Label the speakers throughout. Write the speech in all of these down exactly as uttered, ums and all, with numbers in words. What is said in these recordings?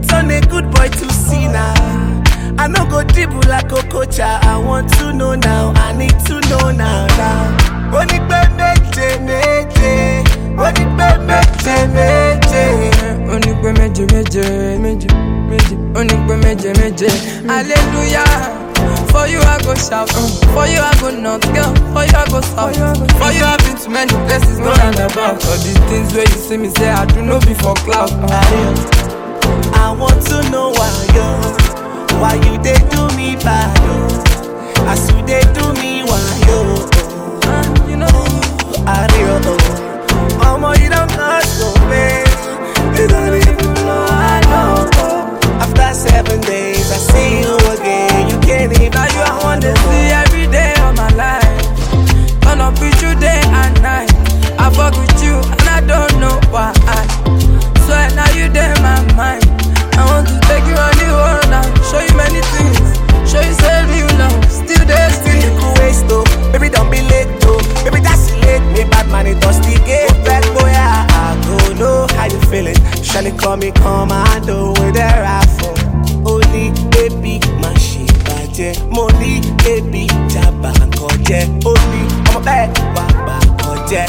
Speaker 1: turn a good boy to sinner. I no go dribble like Okocha. I want to know now, I need to know now, now. Only meje meje, only meje meje,
Speaker 2: only meje meje meje meje, only meje meje. Hallelujah. For you I go shout, for you I go knock, girl. For you I go shout, for you I've been to many places, no roundabout. All these things where you see me say I do no before cloud.
Speaker 1: I want to know why yo, why you they do me bad oh. As you they do me why yo,
Speaker 2: uh, you know
Speaker 1: I real oh. Mama you don't cost no pain, you don't even know I know. After seven days I see you again, you can't even.
Speaker 2: Now you I want to see every day of my life. Turn up with you day and night. I fuck with you and I don't know why. Swear now you there my mind. I want to take you on the world now, show you many things, show you say real love, still there, still
Speaker 1: you could waste though, baby don't be late though, baby that's late, me bad man it does the gate, back boy I, I go know how you feeling, Shally call me commando with a rifle, only baby my shit baje, money baby jabba koje, only I'm a bad baba koje,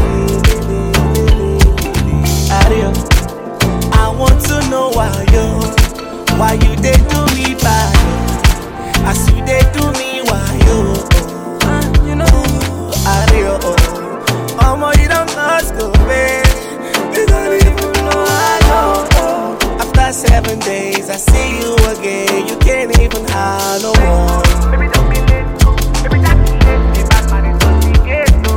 Speaker 1: adios. I want to know why yo, why you they do me bad yo. As you they do me why yo,
Speaker 2: uh, you know
Speaker 1: I real oh. Mama you don't ask go babe, you don't even know I know oh. After seven days I see you again, you can't even have no more. Baby don't be late too, baby that's late, me bad man is on the gate too.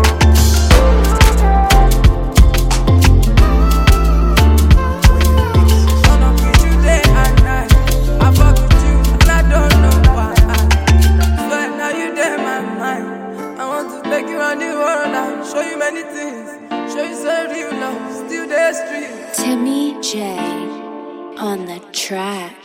Speaker 2: Show you many things, show you some real love, still there street.
Speaker 3: Timmy J on the track.